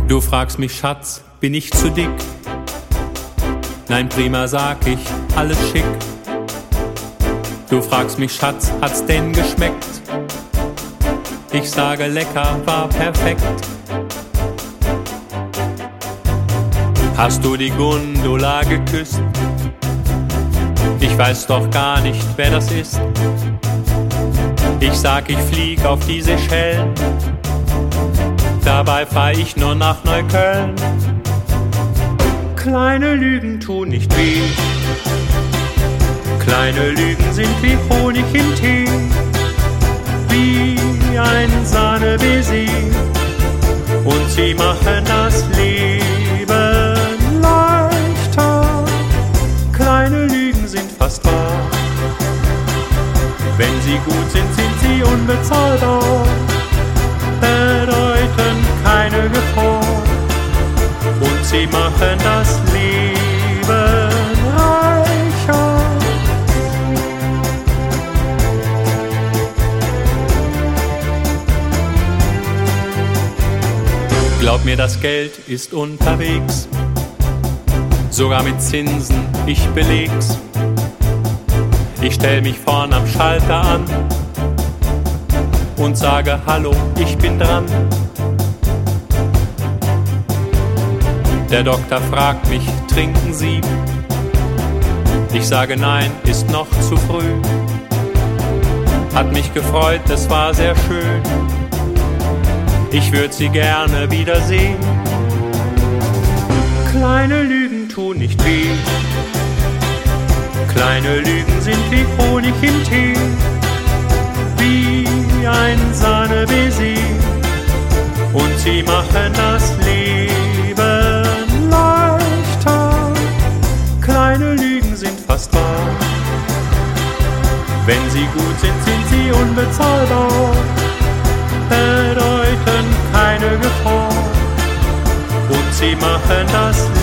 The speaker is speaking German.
Du fragst mich, Schatz, bin ich zu dick? Nein, prima, sag ich, alles schick. Du fragst mich, Schatz, hat's denn geschmeckt? Ich sage, lecker, war perfekt. Hast du die Gundula geküsst? Ich weiß doch gar nicht, wer das ist. Ich sag, ich flieg auf die Seychellen. Dabei fahr ich nur nach Neukölln. Kleine Lügen tun nicht weh. Kleine Lügen sind wie Honig im Tee, wie ein Sahnebaiser. Und sie machen das Leben leichter. Kleine Lügen sind fast wahr. Wenn sie gut sind, sind sie unbezahlbar. Bedeuten keine Gefahr. Und sie machen das Leben reicher. Glaub mir, das Geld ist unterwegs, sogar mit Zinsen, ich beleg's. Ich stell mich vorn am Schalter an und sage, hallo, ich bin dran. Der Doktor fragt mich, trinken Sie? Ich sage, nein, ist noch zu früh. Hat mich gefreut, es war sehr schön. Ich würd Sie gerne wiedersehen. Kleine Lügen tun nicht weh. Kleine Lügen sind wie Honig im Tee, wie ein Sahnebaiser. Und sie machen das Leben leichter. Kleine Lügen sind fast wahr. Wenn sie gut sind, sind sie unbezahlbar. Bedeuten keine Gefahr. Und sie machen das